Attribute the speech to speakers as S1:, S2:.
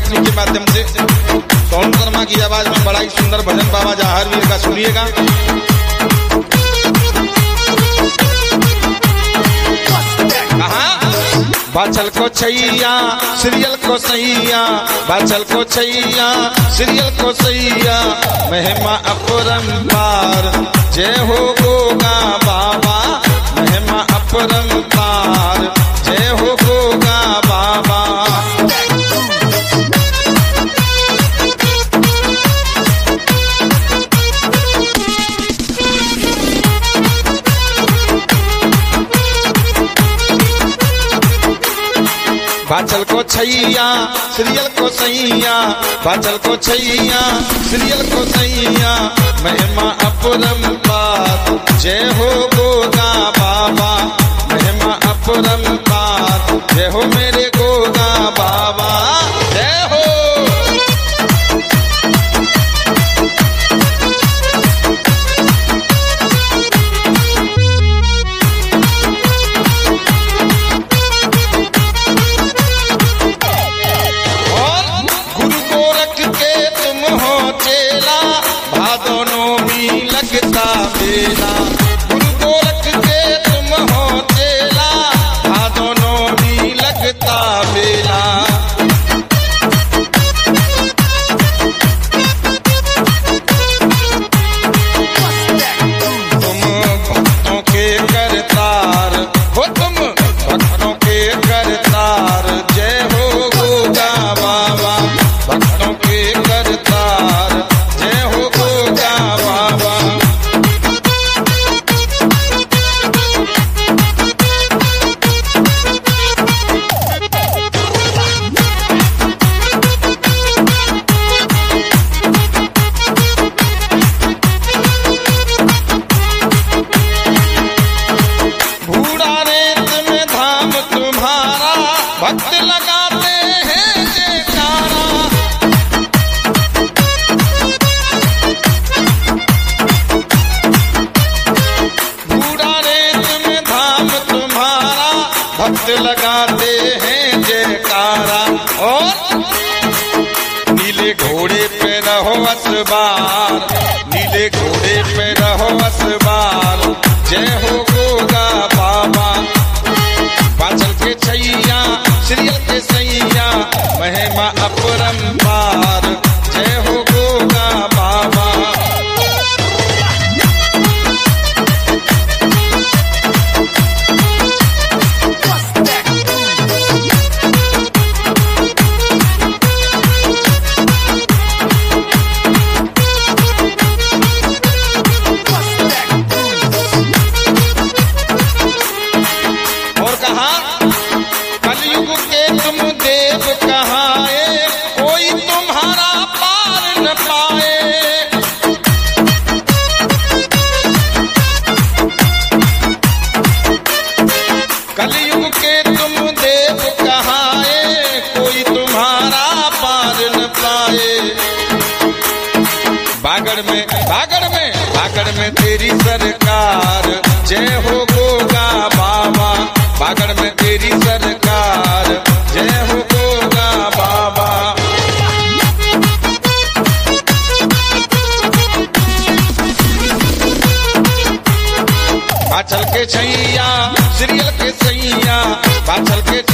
S1: Company के माध्यम से सोनू शर्मा की आवाज में बड़ा ही सुंदर भजन बाबा जहार वीर का सुनिएगा। बाचल को छैया सीरियल को सैया, बाचल को छैया सीरियल को सैया, महिमा अपरंपार जय हो गोगा बाबा, महिमा अपरंपार जय हो गोगा बाबा। बाचल को छैया सीरियल को सैया, बाचल को छैया सीरियल को सैया, महिमा अपरंपार जय हो गोगा बाबा, महिमा अपरंपार जय हो मेरे गोगा बाबा जय हो। बेला गुरु गोरख के तुम हो चेला, हाँ दोनों भी लगता बेला। तुम भक्तों के करतार हो, तुम भक्तों के करतार जय हो गोगा बाबा, भक्तों के करतार जय हो गोगा बाबा। भक्त लगाते हैं जयकारा, बूढ़ा रेत में धाम तुम्हारा, भक्त लगाते हैं जयकारा। और नीले घोड़े पे रहो असबार, नीले घोड़े पे रहो असबार जय हो गोगा बाबा। बाचल के छैया सीरियल के सैया, महिमा अपरंपार जय हो गोगा बाबा। और कहा कलयुग के तुम देव कहाए, कोई तुम्हारा पार न पाए। कलयुग के तुम देव कहाए, कोई तुम्हारा पार न पाए। बागड़ में बागड़ में बागड़ में तेरी सरकार जय हो गोगा बाबा, बागड़ में तेरी सरकार जय हो गोगा बाबा। बाचल के छैया सीरियल के सैया, बाचल के